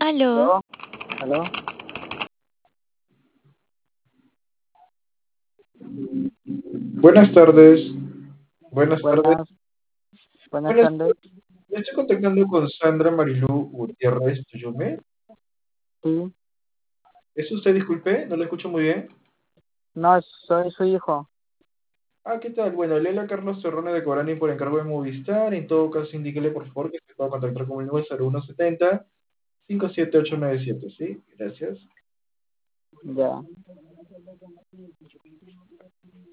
Aló, ¿Aló? ¿Aló? Buenas tardes. Buenas tardes. Buenas, buenas Buenas tardes. tardes. Me estoy contactando con Sandra Marilú Gutiérrez Tuyume. Sí, ¿Es usted, disculpe? No lo escucho muy bien. no, soy su hijo. Ah, ¿qué tal? Bueno, le habla Carlos Terrone de Corani por encargo de Movistar. En todo caso, indíquele por favor que se pueda contactar con el 90170-57897, ¿sí? Gracias. Ya.